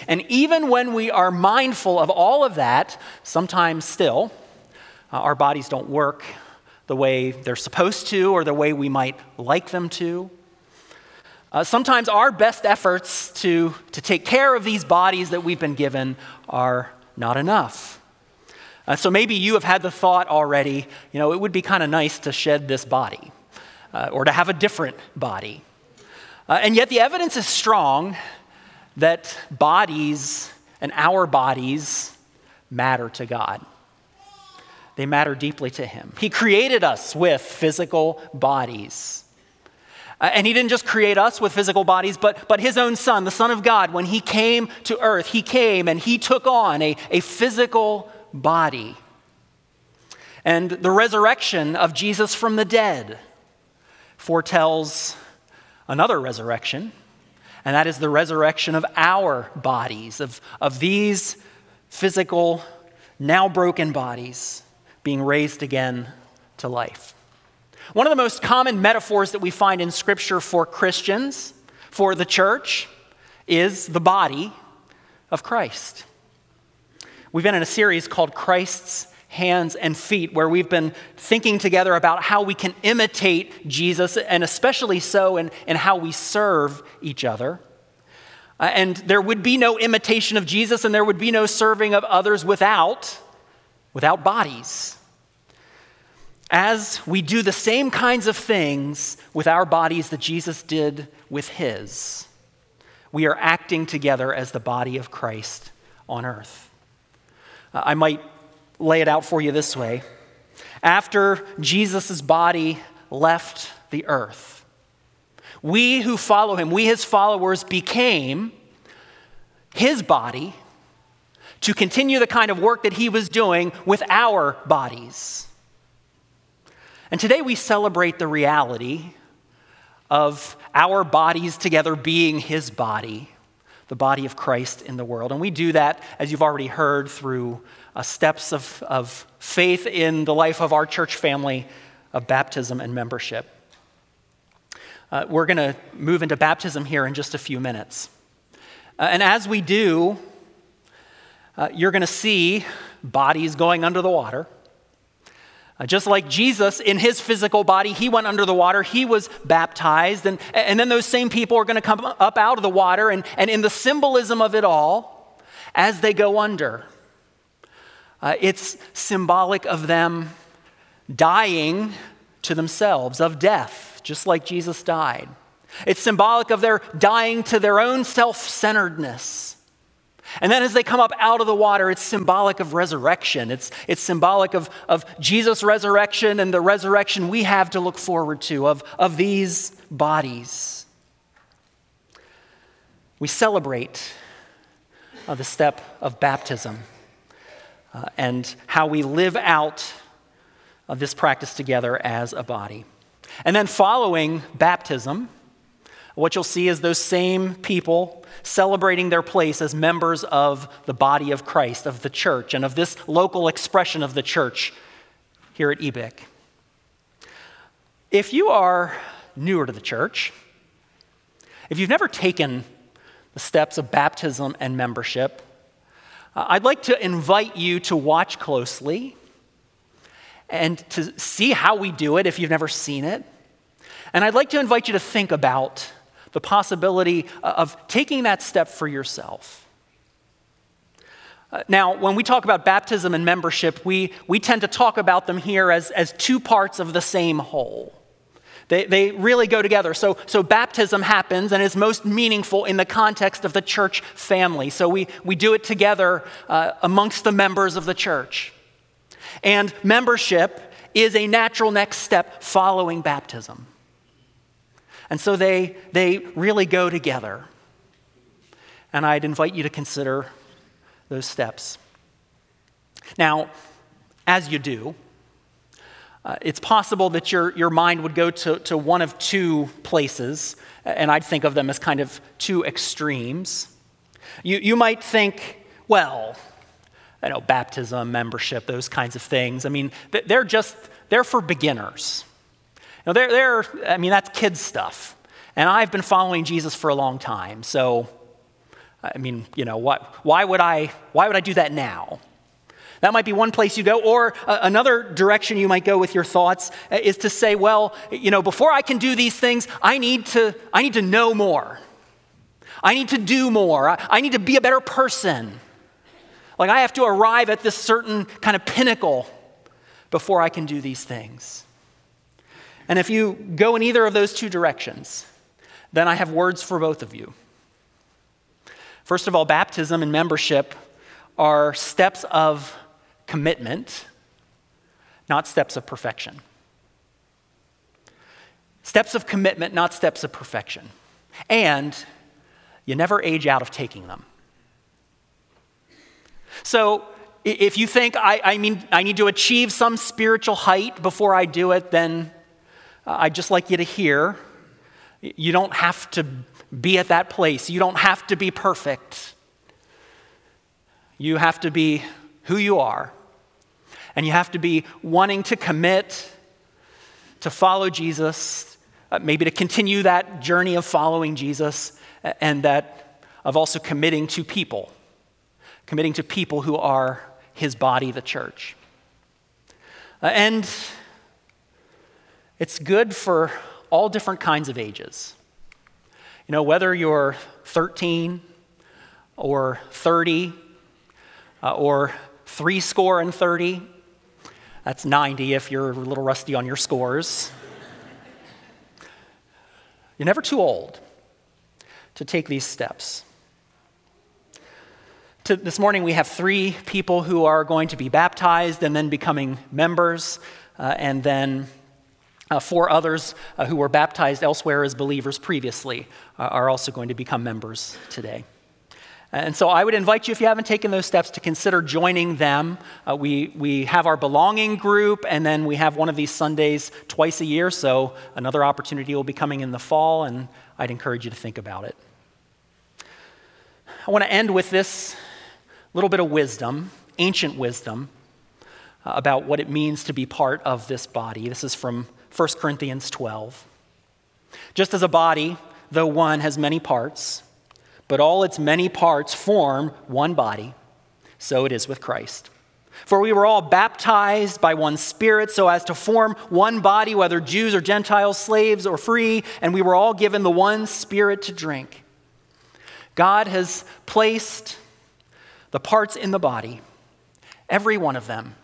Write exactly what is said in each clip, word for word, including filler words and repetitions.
And even when we are mindful of all of that, sometimes still, uh, our bodies don't work the way they're supposed to or the way we might like them to. Uh, sometimes our best efforts to, to take care of these bodies that we've been given are not enough. Uh, so maybe you have had the thought already, you know, it would be kind of nice to shed this body uh, or to have a different body. Uh, and yet the evidence is strong that bodies and our bodies matter to God. They matter deeply to him. He created us with physical bodies. Uh, and he didn't just create us with physical bodies, but, but his own son, the Son of God, when he came to earth, he came and he took on a, a physical body. And the resurrection of Jesus from the dead foretells another resurrection, and that is the resurrection of our bodies, of, of these physical, now broken bodies being raised again to life. One of the most common metaphors that we find in Scripture for Christians, for the church, is the body of Christ. We've been in a series called Christ's Hands and Feet, where we've been thinking together about how we can imitate Jesus, and especially so in, in how we serve each other. Uh, and there would be no imitation of Jesus, and there would be no serving of others without, without bodies. As we do the same kinds of things with our bodies that Jesus did with his, we are acting together as the body of Christ on earth. Uh, I might lay it out for you this way. After Jesus' body left the earth, we who follow him, we his followers, became his body to continue the kind of work that he was doing with our bodies. And today we celebrate the reality of our bodies together being his body, the body of Christ in the world. And we do that, as you've already heard, through uh, steps of, of faith in the life of our church family, of baptism and membership. Uh, we're going to move into baptism here in just a few minutes. Uh, and as we do, uh, you're going to see bodies going under the water. Uh, just like Jesus, in his physical body, he went under the water, he was baptized, and, and then those same people are going to come up out of the water, and, and in the symbolism of it all, as they go under, uh, it's symbolic of them dying to themselves, of death, just like Jesus died. It's symbolic of their dying to their own self-centeredness. And then as they come up out of the water, it's symbolic of resurrection. It's, it's symbolic of, of Jesus' resurrection and the resurrection we have to look forward to, of, of these bodies. We celebrate uh, the step of baptism uh, and how we live out uh, this practice together as a body. And then following baptism, what you'll see is those same people celebrating their place as members of the body of Christ, of the church, and of this local expression of the church here at E B I C. If you are newer to the church, if you've never taken the steps of baptism and membership, uh, I'd like to invite you to watch closely and to see how we do it if you've never seen it. And I'd like to invite you to think about the possibility of taking that step for yourself. Uh, now, when we talk about baptism and membership, we, we tend to talk about them here as, as two parts of the same whole. They, they really go together. So, so baptism happens and is most meaningful in the context of the church family. So we, we do it together uh, amongst the members of the church. And membership is a natural next step following baptism. And so they, they really go together. And I'd invite you to consider those steps. Now, as you do, uh, it's possible that your, your mind would go to, to one of two places, and I'd think of them as kind of two extremes. You, you might think, well, I know, baptism, membership, those kinds of things. I mean, they're just, they're for beginners. Now, they're, they're, I mean, that's kids stuff. And I've been following Jesus for a long time, so I mean, you know, what, why would I, why would I do that now? That might be one place you go. Or uh, another direction you might go with your thoughts is to say, well, you know, before I can do these things, I need to, I need to know more. I need to do more. I, I need to be a better person. Like I have to arrive at this certain kind of pinnacle before I can do these things. And if you go in either of those two directions, then I have words for both of you. First of all, baptism and membership are steps of commitment, not steps of perfection. Steps of commitment, not steps of perfection. And you never age out of taking them. So if you think, I, I mean, I need to achieve some spiritual height before I do it, then I'd just like you to hear, you don't have to be at that place. You don't have to be perfect. You have to be who you are. And you have to be wanting to commit to follow Jesus, uh, maybe to continue that journey of following Jesus, and that of also committing to people, committing to people who are his body, the church. Uh, and it's good for all different kinds of ages. You know, whether you're thirteen or thirty uh, or three score and thirty, that's ninety if you're a little rusty on your scores. You're never too old to take these steps. To, this morning we have three people who are going to be baptized and then becoming members, uh, and then Uh, four others uh, who were baptized elsewhere as believers previously uh, are also going to become members today. And so I would invite you, if you haven't taken those steps, to consider joining them. Uh, we, we have our belonging group, and then we have one of these Sundays twice a year, so another opportunity will be coming in the fall, and I'd encourage you to think about it. I want to end with this little bit of wisdom, ancient wisdom, uh, about what it means to be part of this body. This is from First Corinthians twelve. Just as a body, though one, has many parts, but all its many parts form one body, so it is with Christ. For we were all baptized by one Spirit so as to form one body, whether Jews or Gentiles, slaves or free, and we were all given the one Spirit to drink. God has placed the parts in the body, every one of them,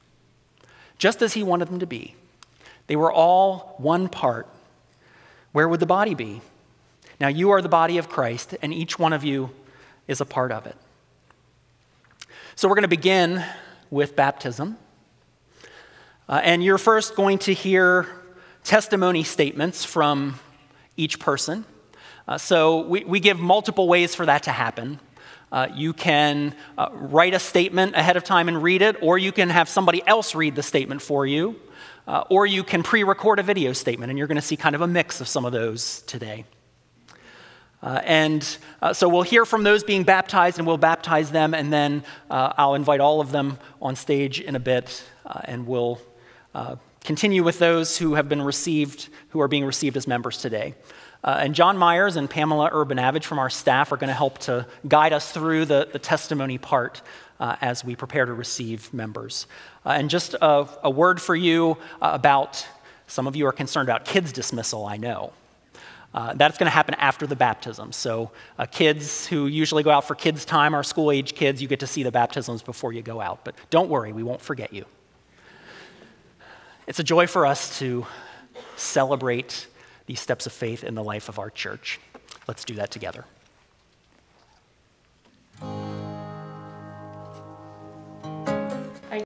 just as he wanted them to be. They were all one part. Where would the body be? Now you are the body of Christ, and each one of you is a part of it. So we're going to begin with baptism. Uh, and you're first going to hear testimony statements from each person. Uh, so we, we give multiple ways for that to happen. Uh, you can uh, write a statement ahead of time and read it, or you can have somebody else read the statement for you. Uh, or you can pre-record a video statement, and you're going to see kind of a mix of some of those today. Uh, and uh, so we'll hear from those being baptized, and we'll baptize them, and then uh, I'll invite all of them on stage in a bit, uh, and we'll uh, continue with those who have been received, who are being received as members today. Uh, and John Myers and Pamela Urbanavage from our staff are going to help to guide us through the, the testimony part uh, as we prepare to receive members. Uh, and just a, a word for you uh, about, some of you are concerned about kids dismissal, I know. Uh, that's going to happen after the baptism. So uh, kids who usually go out for kids' time, our school-age kids, you get to see the baptisms before you go out. But don't worry, we won't forget you. It's a joy for us to celebrate these steps of faith in the life of our church. Let's do that together.